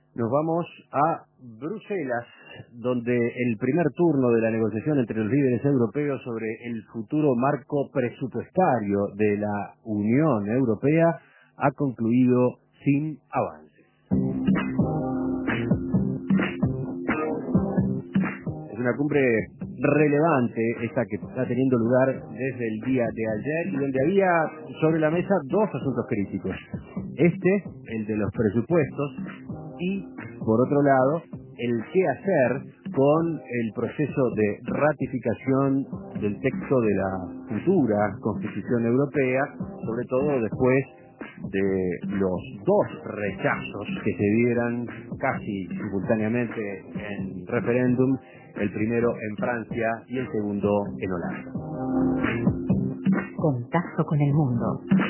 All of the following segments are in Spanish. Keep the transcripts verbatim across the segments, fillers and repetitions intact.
Nos vamos a Bruselas, donde el primer turno de la negociación entre los líderes europeos sobre el futuro marco presupuestario de la Unión Europea ha concluido sin avances. Es una cumbre relevante esta que está teniendo lugar desde el día de ayer y donde había sobre la mesa dos asuntos críticos. Este, el de los presupuestos, y por otro lado, el qué hacer con el proceso de ratificación del texto de la futura Constitución Europea, sobre todo después de los dos rechazos que se dieran casi simultáneamente en referéndum, el primero en Francia y el segundo en Holanda. Contacto con el mundo.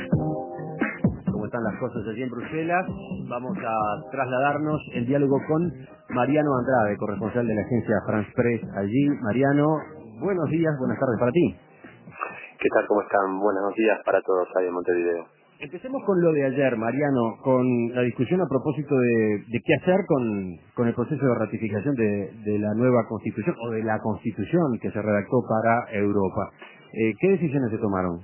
¿Cómo están las cosas allí en Bruselas? Vamos a trasladarnos en diálogo con Mariano Andrade, corresponsal de la agencia France Press allí. Mariano, buenos días, buenas tardes para ti. ¿Qué tal? ¿Cómo están? Buenos días para todos ahí en Montevideo. Empecemos con lo de ayer, Mariano, con la discusión a propósito de, de qué hacer con, con el proceso de ratificación de, de la nueva Constitución, o de la Constitución que se redactó para Europa. Eh, ¿Qué decisiones se tomaron?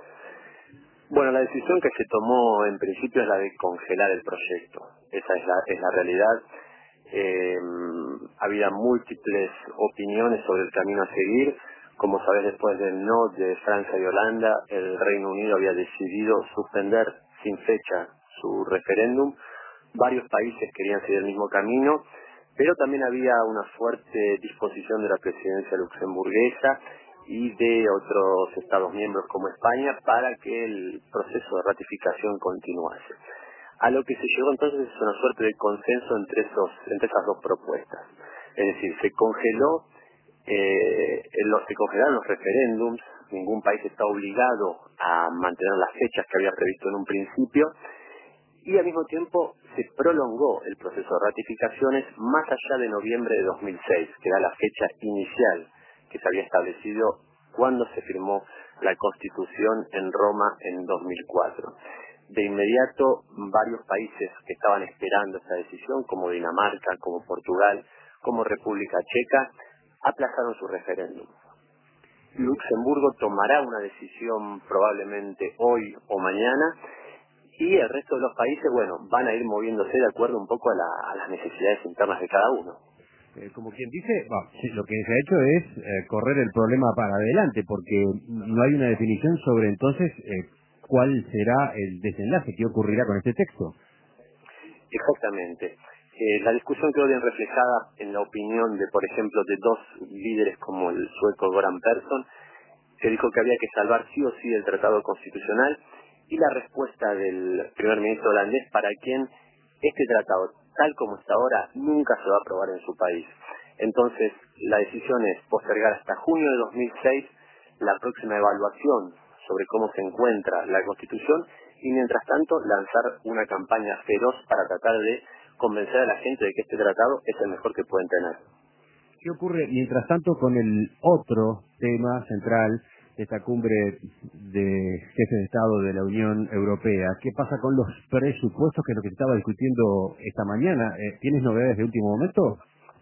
Bueno, la decisión que se tomó en principio es la de congelar el proyecto. Esa es la, es la realidad. Eh, había múltiples opiniones sobre el camino a seguir. Como sabés, después del no de Francia y Holanda, el Reino Unido había decidido suspender sin fecha su referéndum. Varios países querían seguir el mismo camino, pero también había una fuerte disposición de la presidencia luxemburguesa y de otros Estados miembros como España para que el proceso de ratificación continuase. A lo que se llegó entonces es una suerte de consenso entre, esos, entre esas dos propuestas. Es decir, se congeló, eh, los, se congelaron los referéndums, ningún país está obligado a mantener las fechas que había previsto en un principio, y al mismo tiempo se prolongó el proceso de ratificaciones más allá de noviembre de dos mil seis, que era la fecha inicial que se había establecido cuando se firmó la Constitución en Roma en dos mil cuatro. De inmediato, varios países que estaban esperando esa decisión, como Dinamarca, como Portugal, como República Checa, aplazaron su referéndum. Luxemburgo tomará una decisión probablemente hoy o mañana, y el resto de los países, bueno, van a ir moviéndose de acuerdo un poco a, la, a las necesidades internas de cada uno. Eh, como quien dice, bueno, sí, lo que se ha hecho es eh, correr el problema para adelante, porque no hay una definición sobre entonces eh, cuál será el desenlace, qué ocurrirá con este texto. Exactamente. Eh, la discusión quedó bien reflejada en la opinión de, por ejemplo, de dos líderes como el sueco Göran Persson, que dijo que había que salvar sí o sí el tratado constitucional, y la respuesta del primer ministro holandés, para quien este tratado, tal como está ahora, nunca se va a aprobar en su país. Entonces, la decisión es postergar hasta junio de dos mil seis la próxima evaluación sobre cómo se encuentra la Constitución, y mientras tanto lanzar una campaña feroz para tratar de convencer a la gente de que este tratado es el mejor que pueden tener. ¿Qué ocurre mientras tanto con el otro tema central de esta cumbre de jefes de Estado de la Unión Europea? ¿Qué pasa con los presupuestos, que es lo que se estaba discutiendo esta mañana? Eh, ¿Tienes novedades de último momento?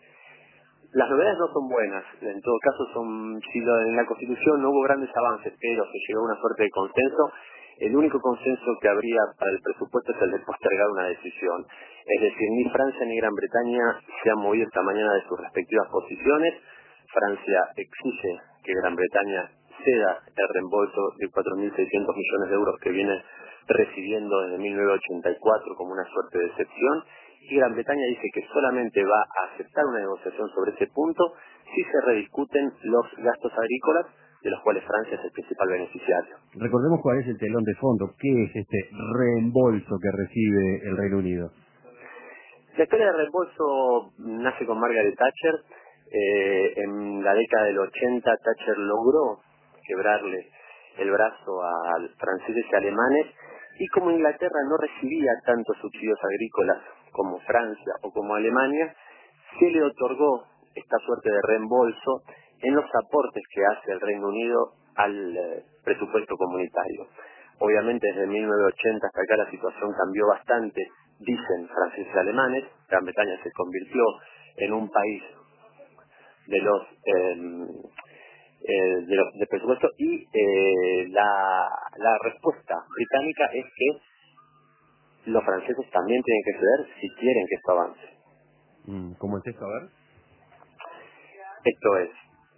Las novedades no son buenas, en todo caso son, si lo- en la Constitución no hubo grandes avances, pero se llegó a una suerte de consenso. El único consenso que habría para el presupuesto es el de postergar una decisión. Es decir, ni Francia ni Gran Bretaña se han movido esta mañana de sus respectivas posiciones. Francia exige que Gran Bretaña ceda el reembolso de cuatro mil seiscientos millones de euros que viene recibiendo desde mil novecientos ochenta y cuatro como una suerte de excepción, y Gran Bretaña dice que solamente va a aceptar una negociación sobre ese punto si se rediscuten los gastos agrícolas, de los cuales Francia es el principal beneficiario. Recordemos cuál es el telón de fondo, qué es este reembolso que recibe el Reino Unido. La historia del reembolso nace con Margaret Thatcher. Eh, en la década del ochenta, Thatcher logró quebrarle el brazo a franceses y alemanes, y como Inglaterra no recibía tantos subsidios agrícolas como Francia o como Alemania, se le otorgó esta suerte de reembolso en los aportes que hace el Reino Unido al eh, presupuesto comunitario. Obviamente desde mil novecientos ochenta hasta acá la situación cambió bastante dicen franceses y alemanes. Gran Bretaña se convirtió en un país de los eh, eh, de los de presupuesto y eh, la, la respuesta británica es que los franceses también tienen que ceder si quieren que esto avance. Mm, ¿Cómo es esto? A ver. Esto es,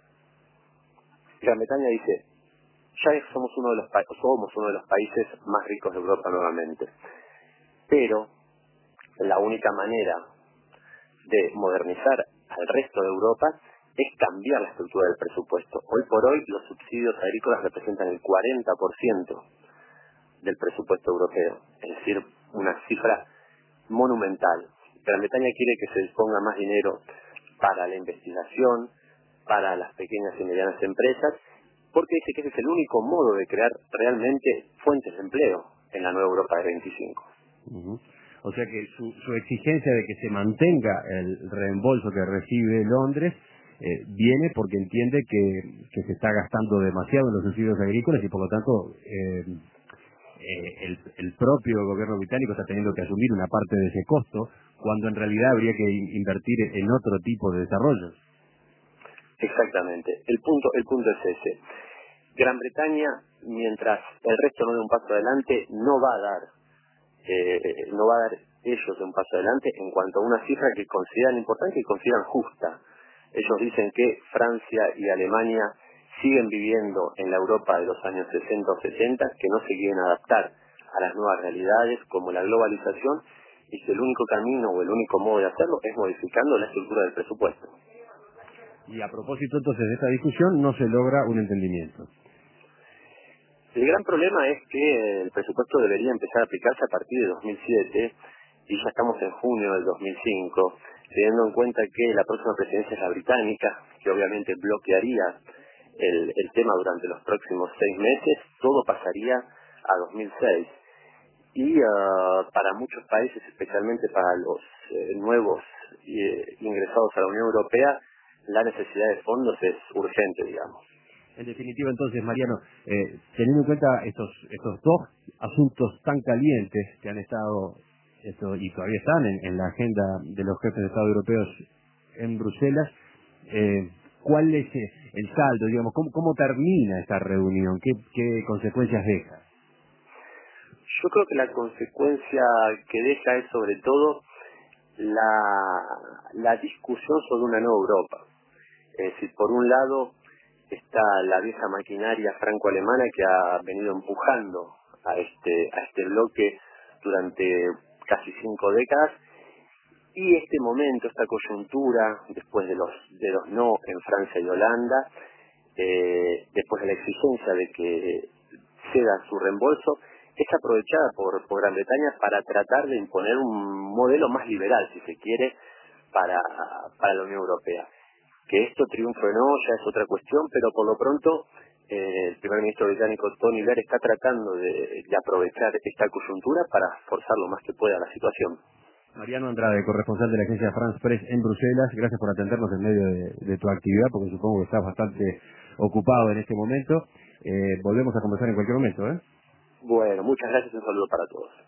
Gran Bretaña dice, ya somos uno de los pa- somos uno de los países más ricos de Europa nuevamente, pero la única manera de modernizar al resto de Europa es cambiar la estructura del presupuesto. Hoy por hoy los subsidios agrícolas representan el cuarenta por ciento del presupuesto europeo, es decir, una cifra monumental. Gran Bretaña quiere que se disponga más dinero para la investigación, para las pequeñas y medianas empresas, porque dice que ese es el único modo de crear realmente fuentes de empleo en la nueva Europa de veinticinco. Uh-huh. O sea que su, su exigencia de que se mantenga el reembolso que recibe Londres eh, viene porque entiende que, que se está gastando demasiado en los subsidios agrícolas y por lo tanto eh, eh, el, el propio gobierno británico está teniendo que asumir una parte de ese costo cuando en realidad habría que in- invertir en otro tipo de desarrollo. Exactamente. El punto, el punto es ese. Gran Bretaña, mientras el resto no dé un paso adelante, no va a dar, eh, no va a dar ellos un paso adelante en cuanto a una cifra que consideran importante y consideran justa. Ellos dicen que Francia y Alemania siguen viviendo en la Europa de los años sesenta o setenta, que no se quieren adaptar a las nuevas realidades como la globalización y que el único camino o el único modo de hacerlo es modificando la estructura del presupuesto. Y a propósito entonces de esta discusión no se logra un entendimiento. El gran problema es que el presupuesto debería empezar a aplicarse a partir de dos mil siete y ya estamos en junio del dos mil cinco, teniendo en cuenta que la próxima presidencia es la británica, que obviamente bloquearía el, el tema durante los próximos seis meses, todo pasaría a dos mil seis. Y uh, para muchos países, especialmente para los eh, nuevos eh, ingresados a la Unión Europea, la necesidad de fondos es urgente, digamos. En definitiva, entonces, Mariano, eh, teniendo en cuenta estos estos dos asuntos tan calientes que han estado esto, y todavía están en, en la agenda de los jefes de Estado europeos en Bruselas, eh, ¿cuál es eh, el saldo, digamos, cómo, cómo termina esta reunión? ¿Qué, qué consecuencias deja? Yo creo que la consecuencia que deja es sobre todo la, la discusión sobre una nueva Europa. Es decir, por un lado está la vieja maquinaria franco-alemana que ha venido empujando a este a este bloque durante casi cinco décadas, y este momento, esta coyuntura, después de los de los no en Francia y Holanda, eh, después de la exigencia de que ceda su reembolso, es aprovechada por, por Gran Bretaña para tratar de imponer un modelo más liberal, si se quiere, para, para la Unión Europea. Que esto triunfe o no ya es otra cuestión, pero por lo pronto eh, el primer ministro británico Tony Blair está tratando de, de aprovechar esta coyuntura para forzar lo más que pueda la situación. Mariano Andrade, corresponsal de la agencia France Press en Bruselas, gracias por atendernos en medio de, de tu actividad, porque supongo que estás bastante ocupado en este momento. Eh, volvemos a conversar en cualquier momento, ¿eh? Bueno, muchas gracias y un saludo para todos.